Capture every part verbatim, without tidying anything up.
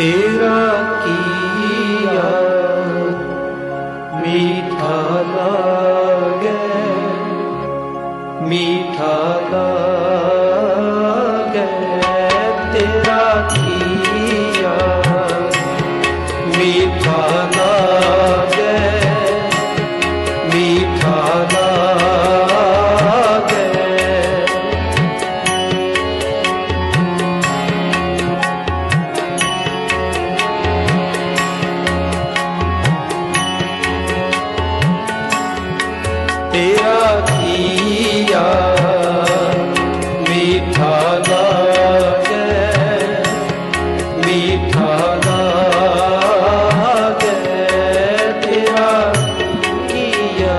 तेरा किया मीठा लागे, मीठा लागे, तेरा किया मीठा लागे, मीठा लागे। तेरा किया मीठा लागे, मीठा लागे, तेरा किया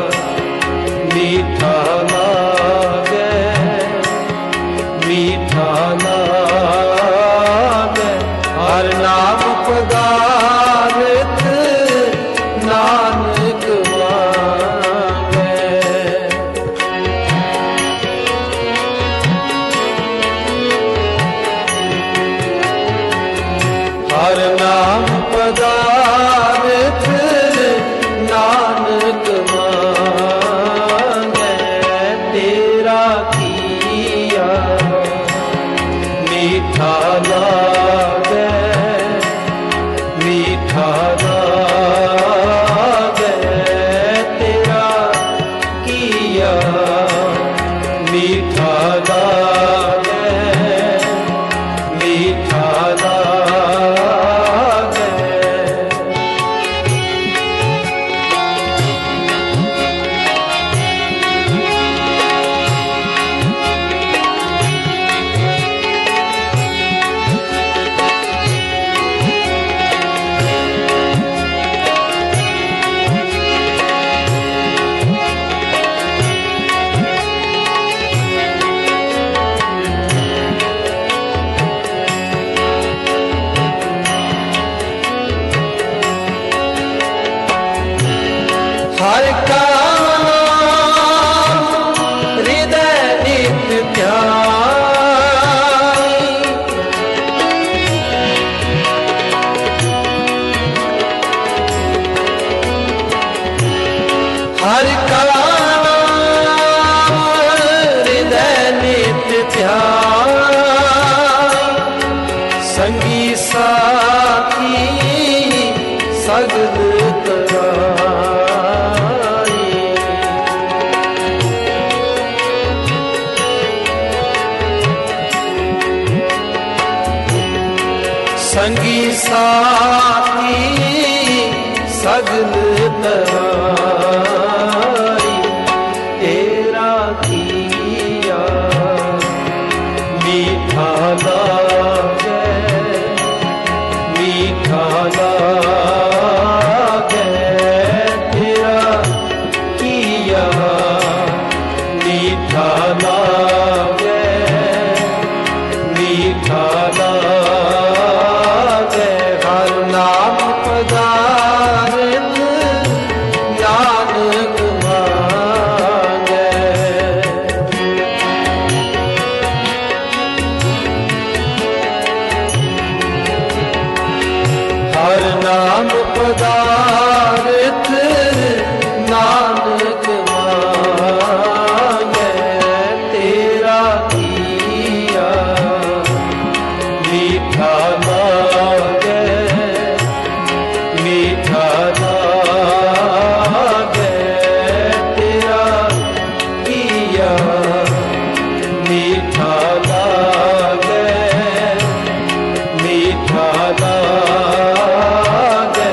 मीठा लागे, मीठा लागे। हर नाम पदारथ नानक हर नाम पदारथ नानक मांगे। तेरा किया मीठा लागे, मीठा लागे, तेरा किया मीठा लागे, मीठा लागे। हर का हृदय नित्य ध्यान, हर का हृदय नित्य ध्यान, संगी साथी सगल तरा। संगी साथी सगल तराई। तेरा किया मीठा लागे, मीठा लागे, तेरा किया मीठा लागे, मीठा लागे। हर नाम पदारथ नानक मांगे। हर नाम पदारथ नानक मांगे। तेरा किया मीठा लागे, मीठा लागे, तेरा किया मीठा लागे, मीठा लागे।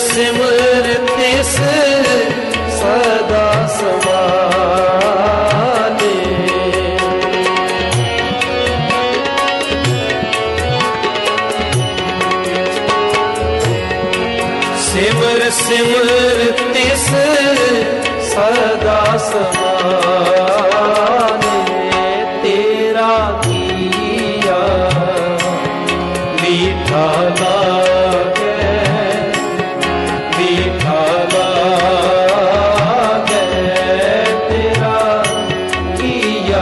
सिमर तिस सदा समाने। सिमर सिमर तिस सदा समाने। तेरा किया मीठा लागे, मीठा लागे। तेरा किया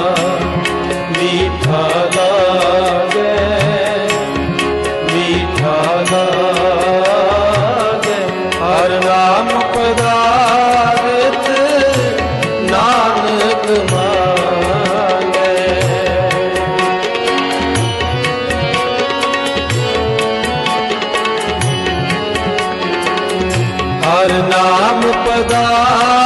मीठा लागे, मीठा लागे। हर नाम पदार्थ नानक मांगे। हर नाम पदार्थ